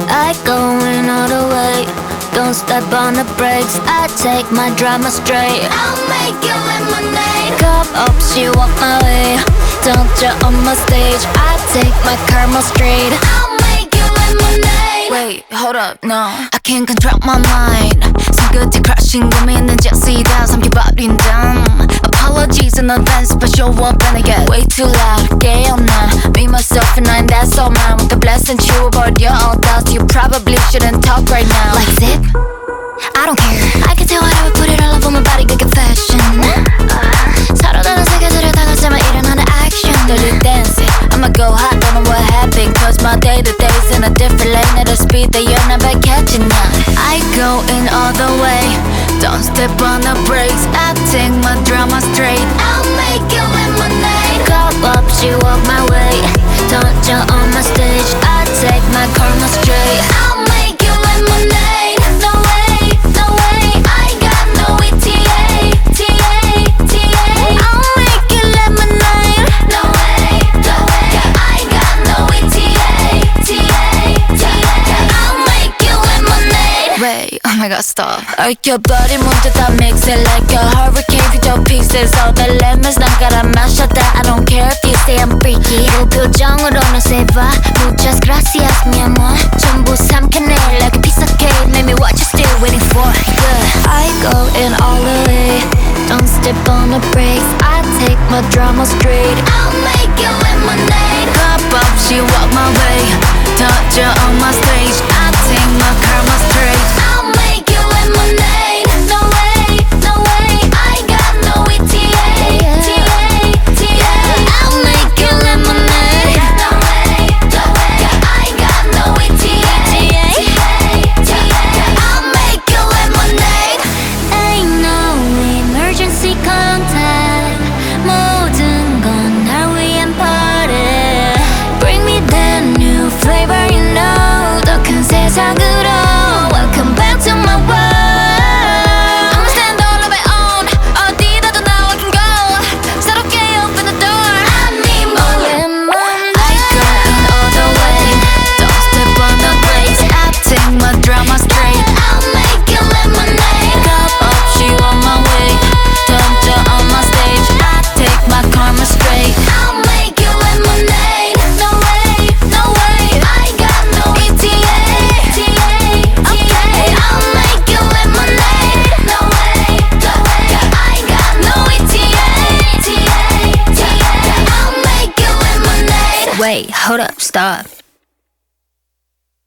I going all the way, don't step on the brakes. I take my drama straight. I'll make you lemonade. Cup up, she walk my way. Don't you on my stage. I take my karma straight. I'll make you lemonade. Wait, hold up, no, I can't control my mind. 손끝에 crashing 고민은 자세히다 삼켜버린 damn. Apologies in advance, but show up and I get way too loud. 깨어나, me, myself and I, that's all mine. With the blessing true about your own thoughts, you probably shouldn't talk right now. Like zip, I don't care. I can tell whatever, put it all up on my body, good confession. 서로 다른 세계들을 다 가지만 일어나는 action. Dirty dancing, I'ma go hot, don't know what happened. Cause my day-to-day's in a different lane at a speed that you're never catching up. I go in all the way, don't step on the brakes. I take my drama straight. I'll make you lemonade. Cup up, she walk my way. Don't jump on my stage. I take my karma straight. I'll make you lemonade. No way, no way. I got no ETA, TA. I'll make you lemonade. No way, no way. I got no ETA, TA. I'll make you lemonade. Wait, oh my god, stop. 얽혀버린 문제 다 mix it like a hurricane. future pieces, all the lemons 난 깔아 마셔다. I don't care if you say I'm freaky. 무표정으로는 say bye. Muchas gracias, mi amor. 전부 삼켜내 like a piece of cake. Let me what you still waiting for. Yeah. I go in all the way, don't step on the brakes. I take my drama straight. I'll make you lemonade. Cup up, she walk my way. Touch her on my stage. I take my karma straight. I'll make you lemonade. No way, no way. I got no ETA, TA. I'll make you lemonade. No way, no way. I got no ETA, TA. I'll make you lemonade. Ain't no emergency contact. 모든 건 날 위한 party. Bring me that new flavor, you know. 더 큰 세상으로. Welcome back to my world. I'ma stand all on my own. 어디다도 now I can go. 새롭게 open the door. I need more lemonade. I go in all the way, don't step on the brakes. I take my drama straight. I'll make you lemonade. Cup up, she on my way. Touch her on my stage. I take my karma straight. I'll make you lemonade. No way, no way. I got no ETA, TA. I'll make you lemonade. No way, no way. I got no ETA, TA. I'll make you lemonade. Wait, hold up, stop.